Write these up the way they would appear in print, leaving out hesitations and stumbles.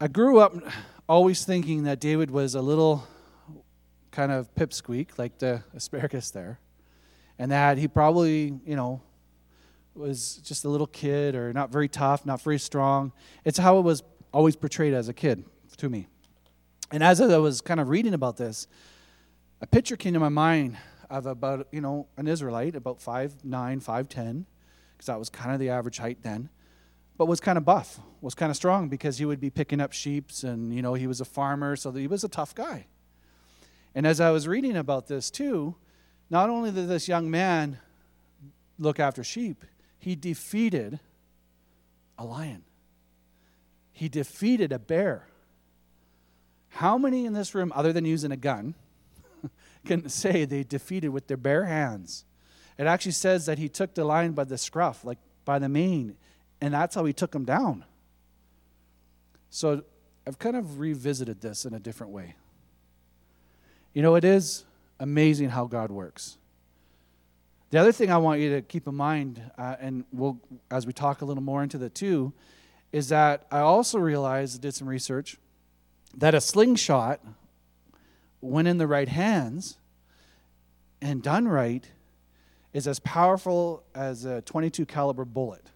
I grew up always thinking that David was a little kind of pipsqueak, like the asparagus there, and that he probably, was just a little kid or not very tough, not very strong. It's how it was always portrayed as a kid to me. And as I was kind of reading about this, a picture came to my mind of about, an Israelite, about 5'9", 5'10", because that was kind of the average height then, but was kind of buff, was kind of strong because he would be picking up sheep and, he was a farmer, so he was a tough guy. And as I was reading about this too, not only did this young man look after sheep, he defeated a lion. He defeated a bear. How many in this room, other than using a gun, can say they defeated with their bare hands? It actually says that he took the lion by the scruff, like by the mane, and that's how he took him down. So I've kind of revisited this in a different way. It is amazing how God works. The other thing I want you to keep in mind, and we'll, as we talk a little more into the two, is that I also realized, did some research, that a slingshot, when in the right hands and done right, is as powerful as a .22 caliber bullet.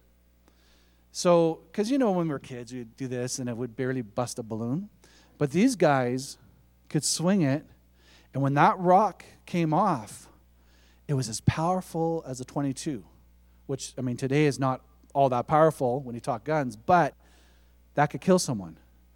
So, because when we were kids, we'd do this and it would barely bust a balloon. But these guys could swing it, and when that rock came off, it was as powerful as a .22, which, today is not all that powerful when you talk guns, but that could kill someone.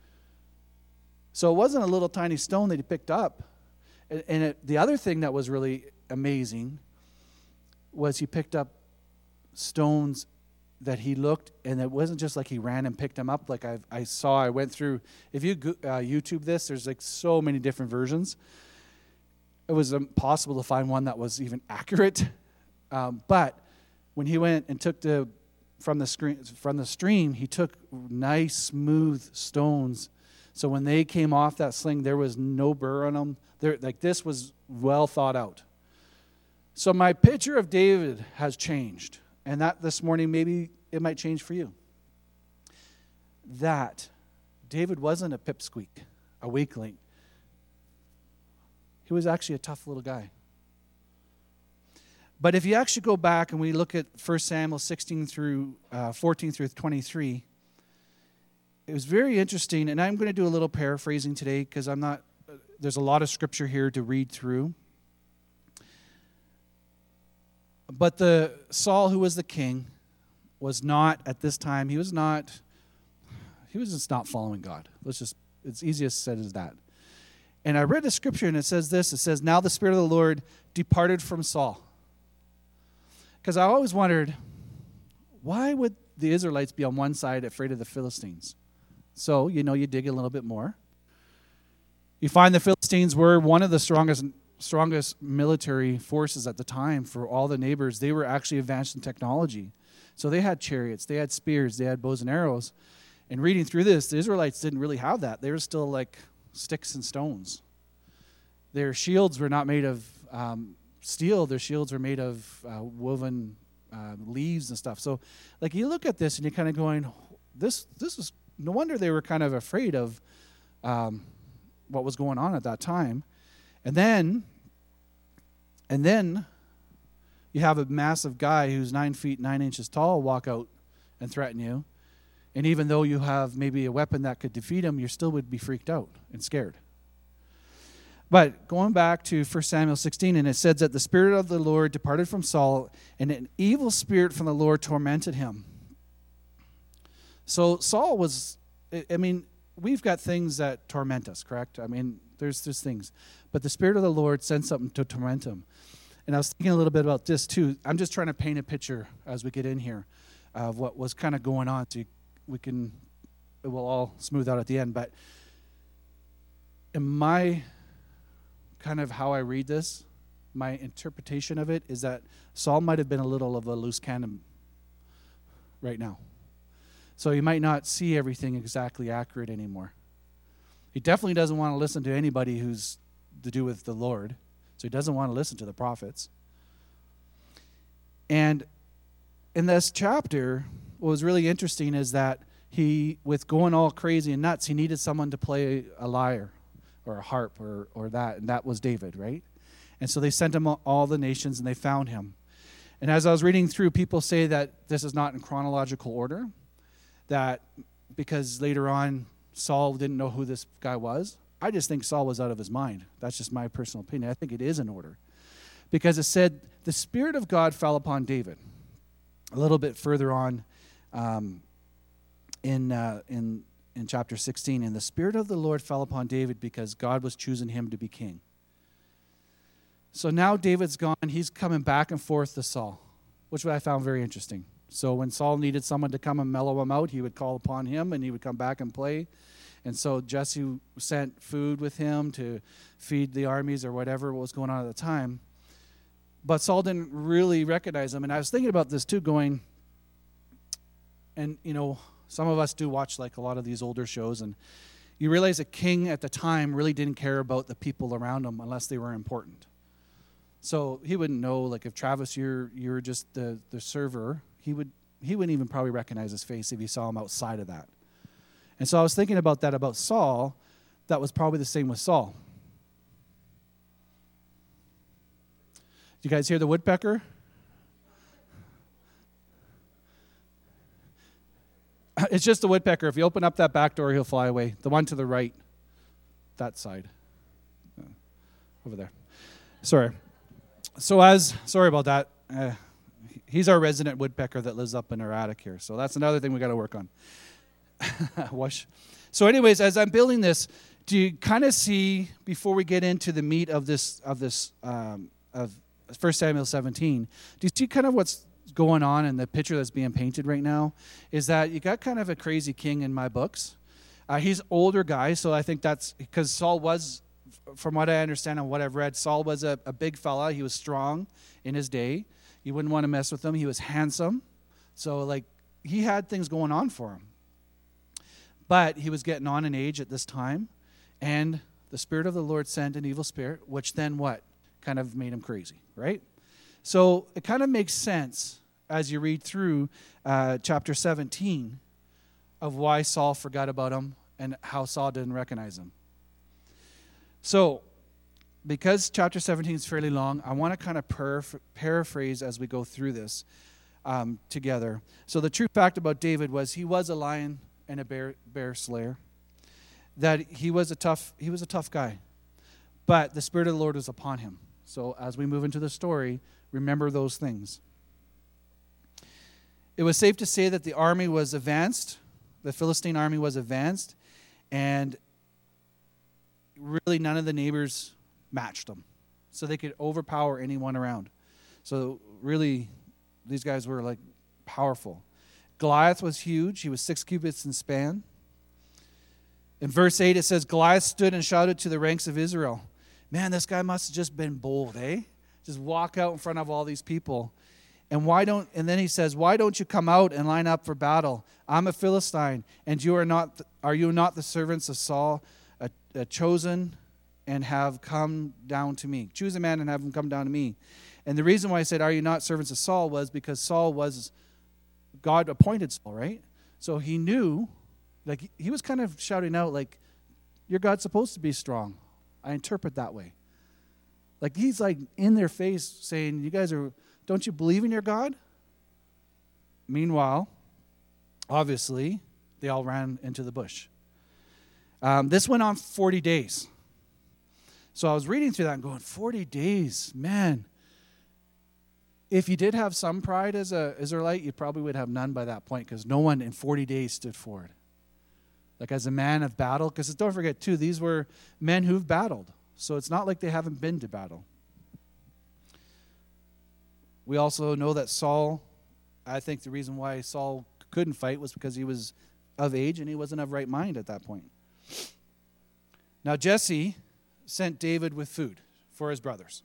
So it wasn't a little tiny stone that he picked up. And the other thing that was really amazing was he picked up stones that he looked, and it wasn't just like he ran and picked them up. Like I went through, if you YouTube this, there's like so many different versions. It was impossible to find one that was even accurate. But when he went and took from the stream, he took nice, smooth stones. So when they came off that sling, there was no burr on them. This was well thought out. So my picture of David has changed. And that this morning, maybe it might change for you. That David wasn't a pipsqueak, a weakling. He was actually a tough little guy. But if you actually go back and we look at 1 Samuel 16 through 14 through 23, it was very interesting, and I'm going to do a little paraphrasing today because there's a lot of scripture here to read through. But Saul, who was the king, was not at this time, he was just not following God. It's easiest said as that. And I read a scripture and it says, now the Spirit of the Lord departed from Saul. Because I always wondered, why would the Israelites be on one side afraid of the Philistines? So, you dig a little bit more. You find the Philistines were one of the strongest military forces at the time for all the neighbors. They were actually advanced in technology. So they had chariots, they had spears, they had bows and arrows. And reading through this, the Israelites didn't really have that. They were still like sticks and stones. Their shields were not made of steel. Their shields were made of woven leaves and stuff. So you look at this and you're kind of going, this was, no wonder they were kind of afraid of what was going on at that time. And then you have a massive guy who's 9 feet 9 inches tall walk out and threaten you. And even though you have maybe a weapon that could defeat him, you still would be freaked out and scared. But going back to 1 Samuel 16, and it says that the Spirit of the Lord departed from Saul, and an evil spirit from the Lord tormented him. So Saul was, we've got things that torment us, correct? There's things. But the Spirit of the Lord sent something to torment him. And I was thinking a little bit about this too. I'm just trying to paint a picture as we get in here of what was kind of going on. So it will all smooth out at the end. But in my kind of how I read this, my interpretation of it is that Saul might have been a little of a loose cannon right now. So he might not see everything exactly accurate anymore. He definitely doesn't want to listen to anybody who's to do with the Lord. So he doesn't want to listen to the prophets. And in this chapter, what was really interesting is that with going all crazy and nuts, he needed someone to play a lyre or a harp or that, and that was David, right? And so they sent him all the nations, and they found him. And as I was reading through, people say that this is not in chronological order, that because later on Saul didn't know who this guy was. I just think Saul was out of his mind. That's just my personal opinion. I think it is in order. Because it said, the Spirit of God fell upon David. A little bit further on in chapter 16, and the Spirit of the Lord fell upon David because God was choosing him to be king. So now David's gone. He's coming back and forth to Saul, which I found very interesting. So when Saul needed someone to come and mellow him out, he would call upon him, and he would come back and play. And so Jesse sent food with him to feed the armies or whatever was going on at the time. But Saul didn't really recognize him. And I was thinking about this too, going, and some of us do watch like a lot of these older shows, and you realize a king at the time really didn't care about the people around him unless they were important. So he wouldn't know, like if Travis, you're just the server, he wouldn't even probably recognize his face if he saw him outside of that. And so I was thinking about that about Saul. That was probably the same with Saul. Do you guys hear the woodpecker? It's just the woodpecker. If you open up that back door, he'll fly away. The one to the right, that side. Over there. Sorry about that. He's our resident woodpecker that lives up in our attic here. So that's another thing we got to work on. Whoosh. So anyways, as I'm building this, do you kind of see, before we get into the meat of 1 Samuel 17, do you see kind of what's going on in the picture that's being painted right now? Is that you got kind of a crazy king in my books. He's older guy, so I think that's because Saul was, from what I understand and what I've read, Saul was a big fella. He was strong in his day. You wouldn't want to mess with him. He was handsome. So, like, he had things going on for him. But he was getting on in age at this time, and the Spirit of the Lord sent an evil spirit, which then what? Kind of made him crazy, right? So it kind of makes sense as you read through chapter 17 of why Saul forgot about him and how Saul didn't recognize him. So because chapter 17 is fairly long, I want to kind of paraphrase as we go through this together. So the true fact about David was he was a lion and a bear slayer. That he was a tough guy. But the Spirit of the Lord was upon him. So as we move into the story, remember those things. It was safe to say that the army was advanced. The Philistine army was advanced. And really none of the neighbors matched them. So they could overpower anyone around. So really, these guys were like powerful. Goliath was huge. He was 6 cubits in span. In verse 8, it says, Goliath stood and shouted to the ranks of Israel. Man, this guy must have just been bold, eh? Just walk out in front of all these people. And then he says, why don't you come out and line up for battle? I'm a Philistine, and are you not the servants of Saul, chosen and have come down to me? Choose a man and have him come down to me. And the reason why I said, are you not servants of Saul, was because God appointed Saul, right? So he knew, like he was kind of shouting out, like, your God's supposed to be strong. I interpret that way. Like he's like in their face saying, you guys don't you believe in your God? Meanwhile, obviously, they all ran into the bush. This went on 40 days. So I was reading through that and going, 40 days, man. If you did have some pride as an Israelite, you probably would have none by that point because no one in 40 days stood forward. Like as a man of battle, because don't forget too, these were men who've battled. So it's not like they haven't been to battle. We also know that Saul, I think the reason why Saul couldn't fight was because he was of age and he wasn't of right mind at that point. Now Jesse sent David with food for his brothers.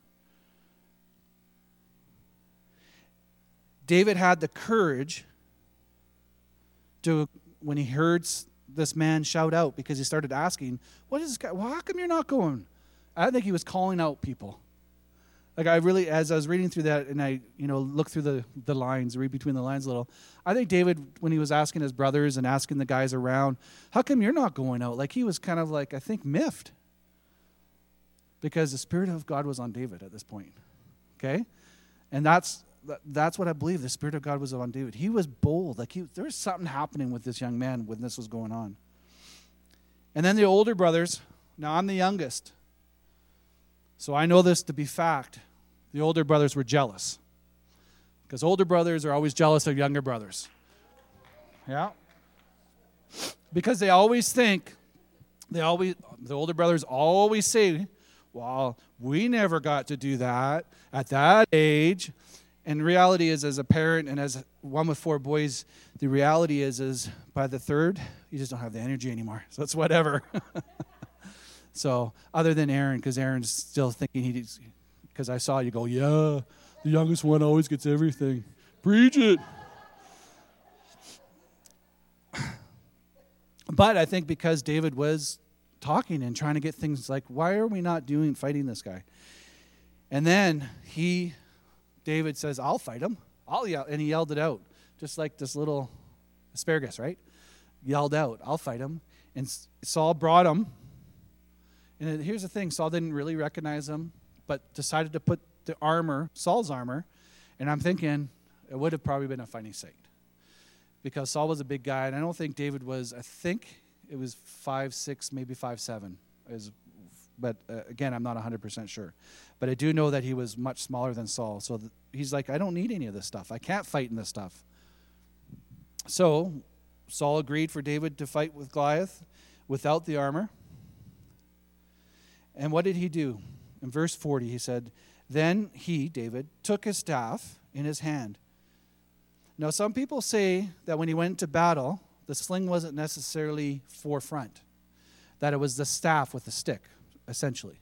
David had the courage to, when he heard this man shout out, because he started asking, what is this guy? Well, how come you're not going? I think he was calling out people. Like I really, as I was reading through that and I, look through the lines, read between the lines a little, I think David, when he was asking his brothers and asking the guys around, how come you're not going out? Like he was kind of like, I think, miffed. Because the Spirit of God was on David at this point. Okay? And that's what I believe. The Spirit of God was on David. He was bold. Like there was something happening with this young man when this was going on. And then the older brothers, now I'm the youngest. So I know this to be fact. The older brothers were jealous. Because older brothers are always jealous of younger brothers. Yeah? Because they always think, the older brothers always say, well, we never got to do that at that age. And reality is, as a parent and as one with 4 boys, the reality is by the third, you just don't have the energy anymore. So it's whatever. So other than Aaron, because Aaron's still thinking because I saw you go, yeah, the youngest one always gets everything. Preach it. But I think because David was talking and trying to get things like, why are we not fighting this guy? And then David says, I'll fight him. I'll yell. And he yelled it out, just like this little asparagus, right? Yelled out, I'll fight him. And Saul brought him. And here's the thing, Saul didn't really recognize him, but decided to put the armor, Saul's armor, and I'm thinking it would have probably been a funny sight. Because Saul was a big guy, and I don't think David was, I think it was 5'6", maybe 5'7". But again, I'm not 100% sure. But I do know that he was much smaller than Saul. So he's like, I don't need any of this stuff. I can't fight in this stuff. So Saul agreed for David to fight with Goliath without the armor. And what did he do? In verse 40, he said, then he, David, took his staff in his hand. Now, some people say that when he went to battle, the sling wasn't necessarily forefront, that it was the staff with the stick, essentially,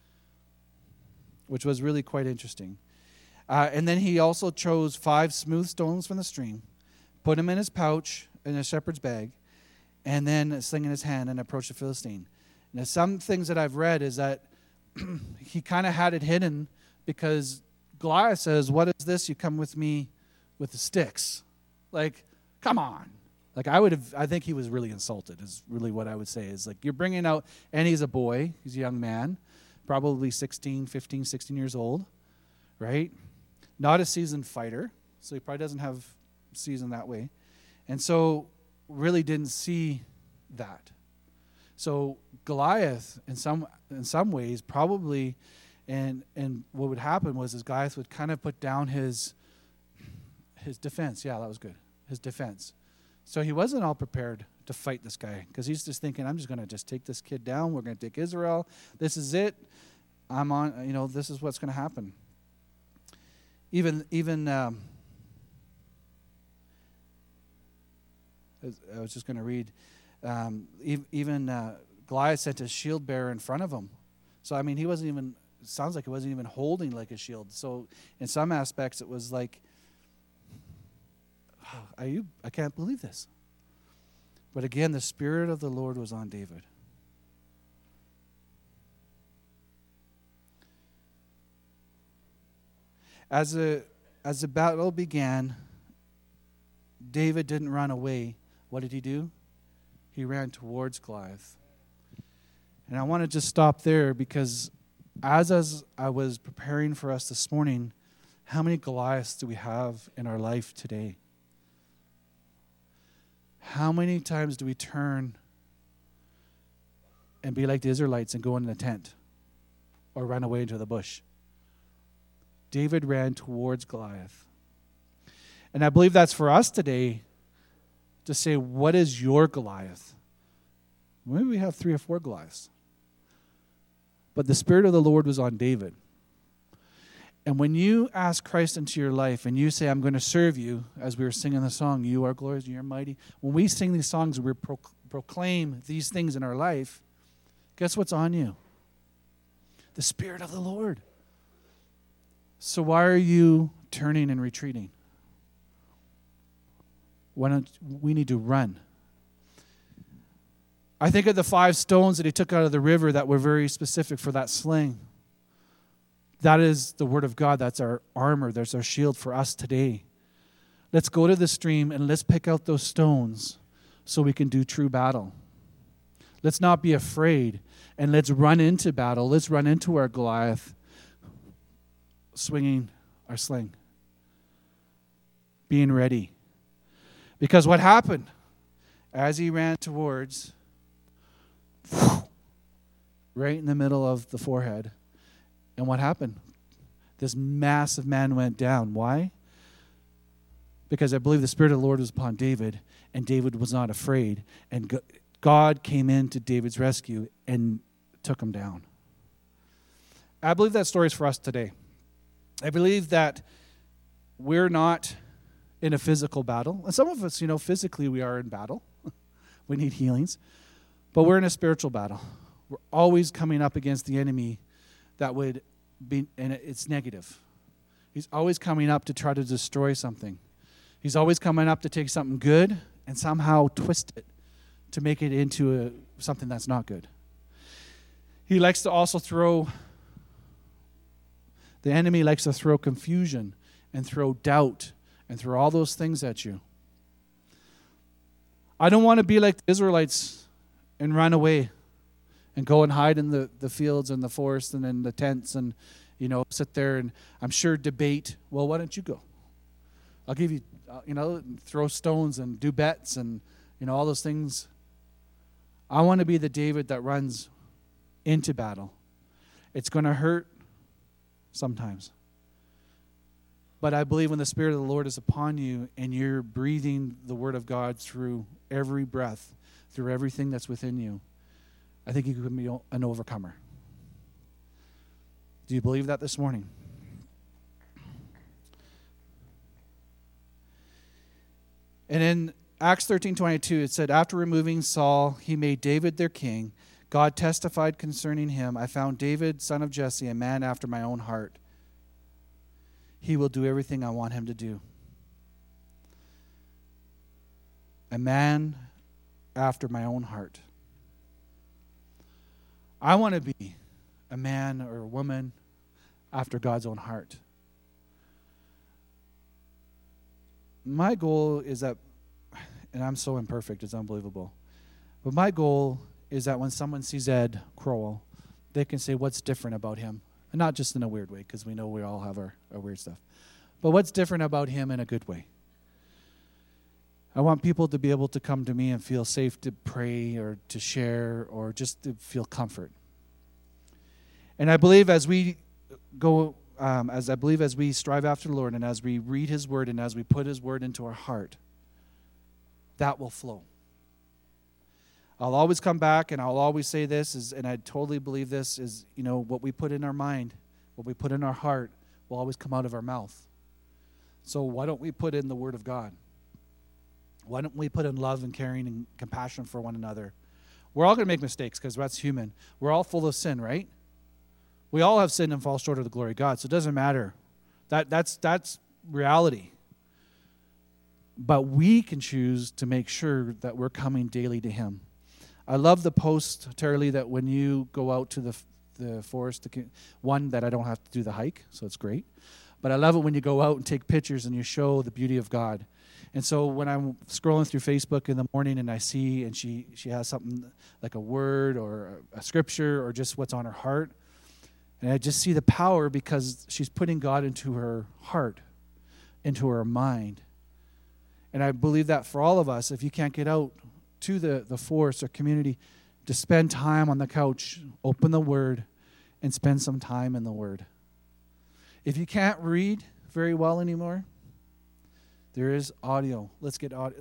which was really quite interesting. And then he also chose 5 smooth stones from the stream, put them in his pouch, in a shepherd's bag, and then a sling in his hand and approached the Philistine. Now, some things that I've read is that he kind of had it hidden because Goliath says, what is this? You come with me with the sticks. Like, come on. Like, I think he was really insulted is really what I would say. Is like, you're bringing out, and he's a boy. He's a young man, probably 16 years old, right? Not a seasoned fighter, so he probably doesn't have season that way. And so really didn't see that. So Goliath, in some ways, probably, and what would happen was Goliath would kind of put down his defense. Yeah, that was good. His defense. So he wasn't all prepared to fight this guy because he's just thinking, I'm just going to just take this kid down. We're going to take Israel. This is it. I'm on. This is what's going to happen. Even I was just going to read. Goliath sent his shield bearer in front of him. So, I mean, he wasn't even, it sounds like he wasn't even holding like a shield. So, in some aspects, it was like, I can't believe this. But again, the Spirit of the Lord was on David. As the battle began, David didn't run away. What did he do? He ran towards Goliath. And I want to just stop there because as I was preparing for us this morning, how many Goliaths do we have in our life today? How many times do we turn and be like the Israelites and go in the tent or run away into the bush? David ran towards Goliath. And I believe that's for us today to say, what is your Goliath? Maybe we have 3 or 4 Goliaths. But the Spirit of the Lord was on David. And when you ask Christ into your life and you say, I'm going to serve you, as we were singing the song, you are glorious, you are mighty. When we sing these songs, we proclaim these things in our life, guess what's on you? The Spirit of the Lord. So why are you turning and retreating? Why don't we need to run? I think of the 5 stones that he took out of the river that were very specific for that sling. That is the word of God. That's our armor. That's our shield for us today. Let's go to the stream and let's pick out those stones so we can do true battle. Let's not be afraid, and let's run into battle. Let's run into our Goliath swinging our sling, being ready. Because what happened as he ran towards, right in the middle of the forehead, and what happened? This massive man went down. Why? Because I believe the Spirit of the Lord was upon David, and David was not afraid, and God came in to David's rescue and took him down. I believe that story is for us today. I believe that we're not in a physical battle. And some of us, physically we are in battle. We need healings. But we're in a spiritual battle. We're always coming up against the enemy that would be, and it's negative. He's always coming up to try to destroy something. He's always coming up to take something good and somehow twist it to make it into something that's not good. He likes to also the enemy likes to throw confusion and throw doubt and throw all those things at you. I don't want to be like the Israelites and run away and go and hide in the fields and the forest and in the tents and, sit there and I'm sure debate, well, why don't you go? I'll give you, throw stones and do bets and, all those things. I want to be the David that runs into battle. It's going to hurt sometimes. But I believe when the Spirit of the Lord is upon you and you're breathing the Word of God through every breath, through everything that's within you, I think you can be an overcomer. Do you believe that this morning? And in Acts 13:22, it said, after removing Saul, he made David their king. God testified concerning him, I found David, son of Jesse, a man after my own heart. He will do everything I want him to do. A man after my own heart. I want to be a man or a woman after God's own heart. My goal is that, and I'm so imperfect, it's unbelievable, but my goal is that when someone sees Ed Crowell, they can say, what's different about him? And not just in a weird way, because we know we all have our weird stuff. But what's different about him in a good way? I want people to be able to come to me and feel safe to pray or to share or just to feel comfort. And I believe as we go, as we strive after the Lord and as we read His Word and as we put His Word into our heart, that will flow. I'll always come back and I'll always say this, and I totally believe this, is, what we put in our mind, what we put in our heart will always come out of our mouth. So why don't we put in the Word of God? Why don't we put in love and caring and compassion for one another? We're all going to make mistakes because that's human. We're all full of sin, right? We all have sinned and fall short of the glory of God, so it doesn't matter. That's reality. But we can choose to make sure that we're coming daily to Him. I love the post, Tara-Lee, that when you go out to the forest, one, that I don't have to do the hike, so it's great. But I love it when you go out and take pictures and you show the beauty of God. And so when I'm scrolling through Facebook in the morning and I see, and she has something like a word or a scripture or just what's on her heart, and I just see the power because she's putting God into her heart, into her mind. And I believe that for all of us, if you can't get out to the forest or community, to spend time on the couch, open the Word, and spend some time in the Word. If you can't read very well anymore, there is audio. Let's get audio.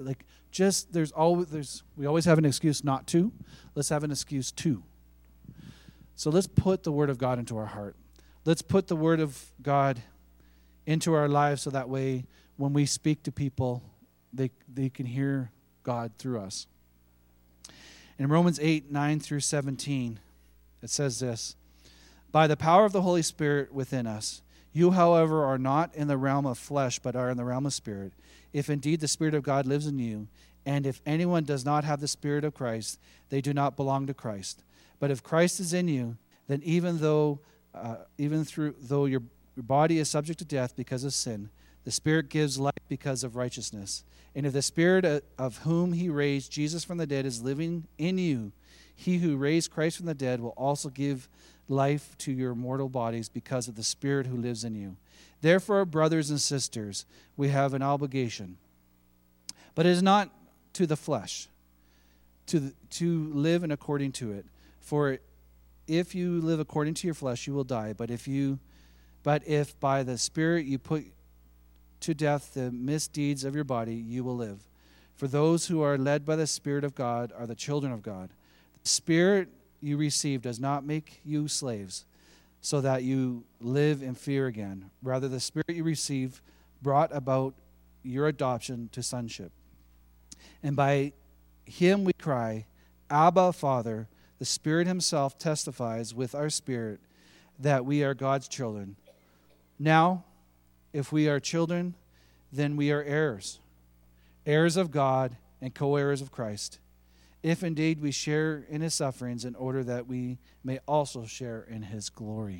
We always have an excuse not to. Let's have an excuse to. So let's put the Word of God into our heart. Let's put the Word of God into our lives so that way when we speak to people, they can hear God through us. In Romans 8:9-17, it says this, by the power of the Holy Spirit within us, you, however, are not in the realm of flesh, but are in the realm of spirit, if indeed the Spirit of God lives in you. And if anyone does not have the Spirit of Christ, they do not belong to Christ. But if Christ is in you, then even though though your body is subject to death because of sin, the Spirit gives life because of righteousness. And if the Spirit of whom he raised Jesus from the dead is living in you, he who raised Christ from the dead will also give life to your mortal bodies because of the Spirit who lives in you. Therefore, brothers and sisters, we have an obligation. But it is not to the flesh, to live in according to it. For if you live according to your flesh, you will die. But if by the Spirit you put to death the misdeeds of your body, you will live. For those who are led by the Spirit of God are the children of God. The Spirit you receive does not make you slaves, so that you live in fear again. Rather, the Spirit you receive brought about your adoption to sonship. And by him we cry, Abba, Father. The Spirit himself testifies with our spirit that we are God's children. Now, if we are children, then we are heirs, heirs of God and co-heirs of Christ, if indeed we share in his sufferings, in order that we may also share in his glory.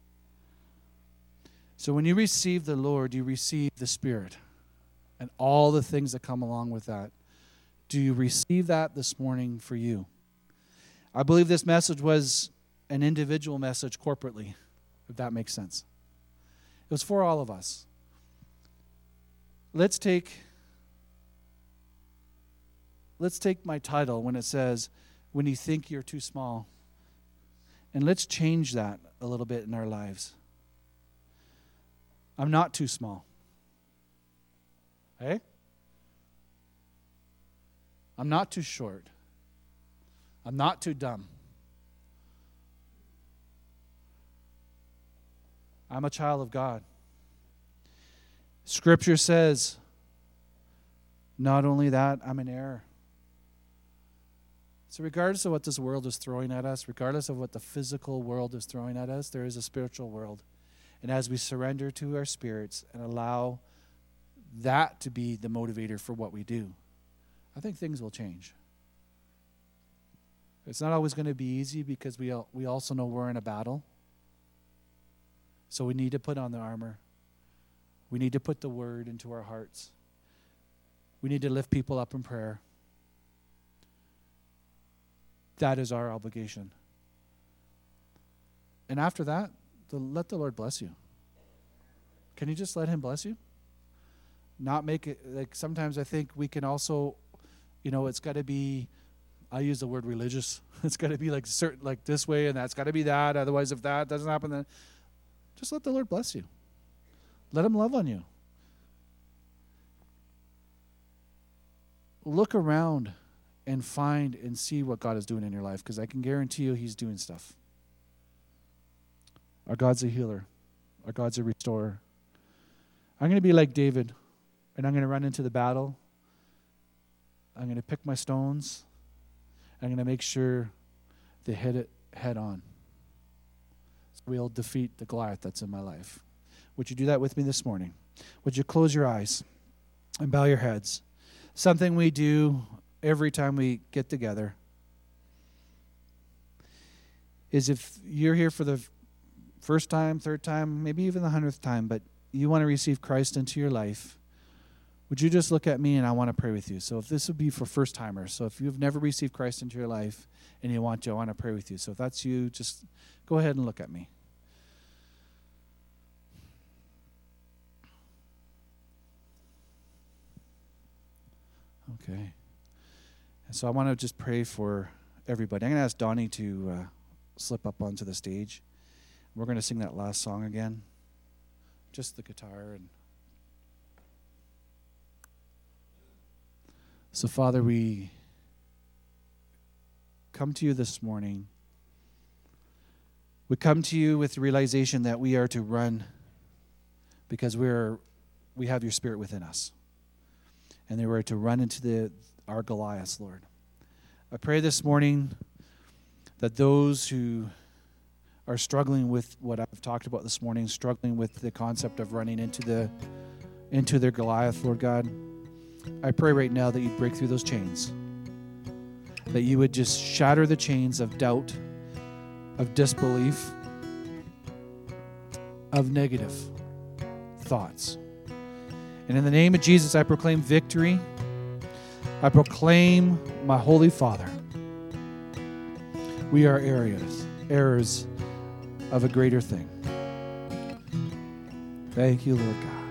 So when you receive the Lord, you receive the Spirit and all the things that come along with that. Do you receive that this morning for you? I believe this message was an individual message corporately, if that makes sense. It was for all of us. Let's take my title when it says, when you think you're too small, and let's change that a little bit in our lives. I'm not too small. Hey? I'm not too short. I'm not too dumb. I'm a child of God. Scripture says, not only that, I'm an heir. So regardless of what this world is throwing at us, regardless of what the physical world is throwing at us, there is a spiritual world. And as we surrender to our spirits and allow that to be the motivator for what we do, I think things will change. It's not always going to be easy because we also know we're in a battle. So we need to put on the armor. We need to put the word into our hearts. We need to lift people up in prayer. That is our obligation. And after that, let the Lord bless you. Can you just let him bless you? Not make it, like sometimes I think we can also, it's got to be, I use the word religious. It's got to be like certain, like this way, and that's got to be that. Otherwise, if that doesn't happen, then just let the Lord bless you. Let him love on you. Look around and find and see what God is doing in your life, because I can guarantee you he's doing stuff. Our God's a healer. Our God's a restorer. I'm going to be like David, and I'm going to run into the battle. I'm going to pick my stones. I'm going to make sure they hit it head on. So we'll defeat the Goliath that's in my life. Would you do that with me this morning? Would you close your eyes and bow your heads? Something we do every time we get together is, if you're here for the first time, third time, maybe even the 100th time, but you want to receive Christ into your life, would you just look at me and I want to pray with you? So if this would be for first timers, so if you've never received Christ into your life and you want to, I want to pray with you. So if that's you, just go ahead and look at me. Okay. And so I want to just pray for everybody. I'm going to ask Donnie to slip up onto the stage. We're going to sing that last song again. Just the guitar. So, Father, we come to you this morning. We come to you with the realization that we are to run because we have your Spirit within us. And they were to run into our Goliaths, Lord. I pray this morning that those who are struggling with what I've talked about this morning, struggling with the concept of running into their Goliath, Lord God, I pray right now that you'd break through those chains, that you would just shatter the chains of doubt, of disbelief, of negative thoughts. And in the name of Jesus, I proclaim victory. I proclaim my Holy Father. We are heirs of a greater thing. Thank you, Lord God.